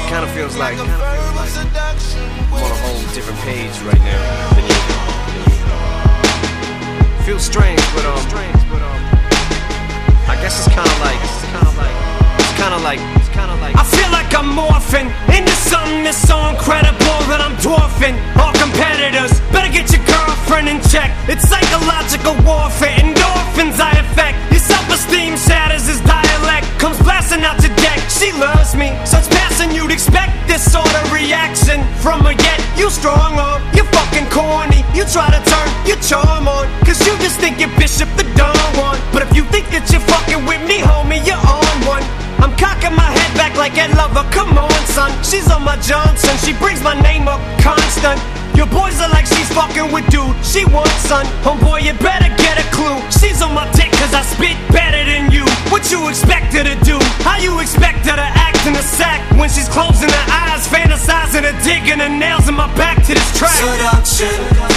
kind of feels like I'm on a whole different page right now than usual. Feels strange, but I guess it's kind of like I feel like I'm morphing into something that's so incredible that I'm dwarfing all competitors. Better get your girlfriend in check. It's psychological warfare, endorphins I affect. Your self-esteem shatters his dialect, comes blasting out your deck. She loves me, such passion you'd expect this sort of reaction from her. Yet you strong arm, you fucking corny. You try to turn your charm on, cause you just think you're Bishop the Don Juan. But if you think that you're fucking with me, homie, you're on one. I'm cocking my head back like Ed Lover, come on son. She's on my Johnson, she brings my name up constant. Your boys are like she's fucking with dude she wants, son. Homeboy, you better get a clue. She's on my dick cause I spit better than you. What you expect her to do? How you expect her to act in a sack when she's closing her eyes, fantasizing her digging her nails in my back to this track? Seduction,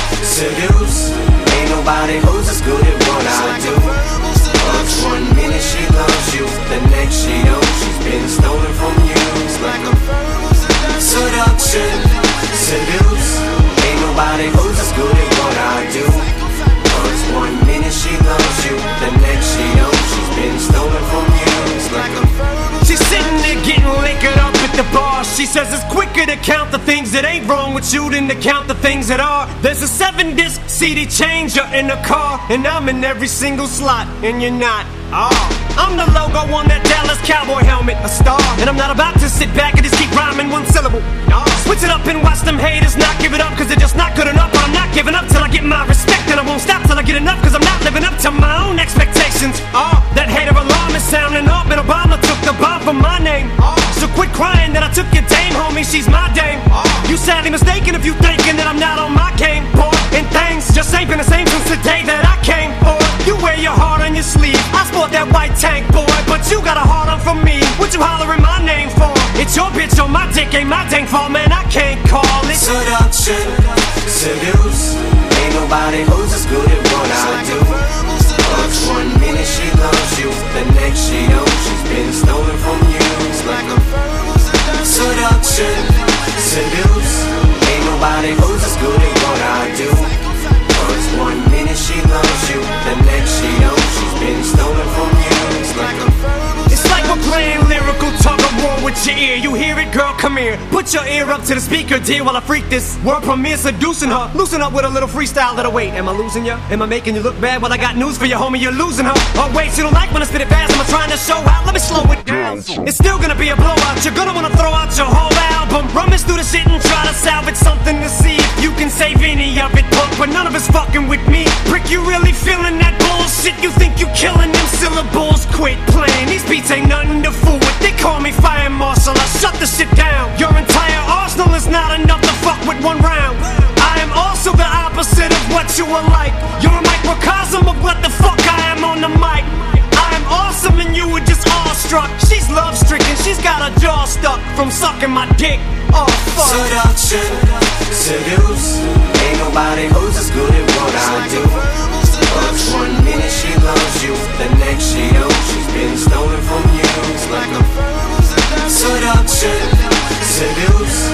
seduce. Ain't nobody who's as good at what I do. Cause 1 minute she loves you, the next she don't. She's been stolen from you. It's like a seduction, seduce. Ain't nobody who's as good at what I do. Cause 1 minute she loves you, the next she don't. She's been stolen from you. It's like a she's sitting there getting liquored up at the bar. She says it's quicker to count the things that ain't wrong with you than to count the things that are. There's a 7-disc CD changer in the car, and I'm in every single slot, and you're not. I'm the logo on that Dallas Cowboy helmet, a star. And I'm not about to sit back and just keep rhyming one syllable. Switch it up and watch them haters not give it up, cause they're just not good enough. But I'm not giving up till I get my respect, and I won't stop till I get enough, cause I'm not living up to my own expectations. That hater alarm is sounding up, and Obama took the bomb from my name. So quit crying that I took your dame, homie, she's my dame. You sadly mistaken if you thinking that I'm not on my game, boy. And things just ain't been the same since the day that I came, boy. You wear your heart on your sleeve, I sport that white tank, boy. But you got a heart on for me, what you hollering my name for? It's your bitch on my dick, ain't my dang fault, man, I can't call it seduction, seduce. Ain't nobody who's as good at what I do. Cause 1 minute she loves you, the next she don't. She's been stolen from you. It's like a seduction, seduce. Ain't nobody who's as good at what I do. Cause 1 minute she loves you, the next she don't. She's been stolen from you. It's like we're playing lyrical tug of war with your ear. You hear it, girl, come here. Put your ear up to the speaker, dear, while I freak this world premiere seducing her. Loosen up with a little freestyle that'll wait. Am I losing ya? Am I making you look bad? Well, I got news for you, homie, you're losing her. Oh wait, you don't like when I spit it fast? Am I trying to show out? Let me slow it down. It's still gonna be a blowout. You're gonna wanna throw out your whole album. Rummage through the shit and try to salvage something to see if you can save any of it, punk. But none of it's fucking with me. Prick, you really feeling that bullshit? You think you killing them syllables? Quit playing, these beats ain't nothing to fool with. They call me fire marshal, I shut the shit down. Your entire arsenal is not enough to fuck with one round. I am also the opposite of what you are like. You're a microcosm of what the fuck I am on the mic. I am awesome and you were just awestruck. She's love stricken, she's got her jaw stuck from sucking my dick. Oh fuck. Seduction, seduce. Ain't nobody who's as good at what I do. Cause 1 minute she loves you, the next she don't. She's been stolen from you. It's like a seduction, seduce.